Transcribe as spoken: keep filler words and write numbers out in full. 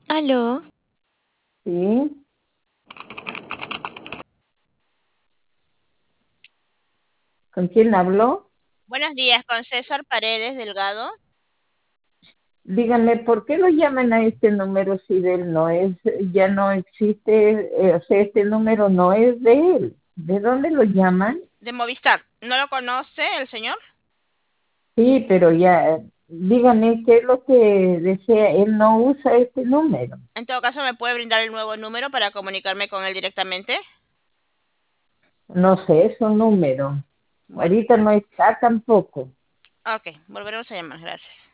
Aló, Sí, ¿con quién habló? Buenos días, con César Paredes Delgado. Díganme, ¿por qué lo llaman a este número si de él no es, ya no existe, eh, o sea, este número no es de él? ¿De dónde lo llaman? De Movistar. ¿No lo conoce el señor? Sí, pero ya, díganme qué es lo que desea. Él no usa este número. En todo caso, ¿me puede brindar el nuevo número para comunicarme con él directamente? No sé, es un número. Bueno, Ahorita no está tampoco. ok, volveremos a llamar, gracias.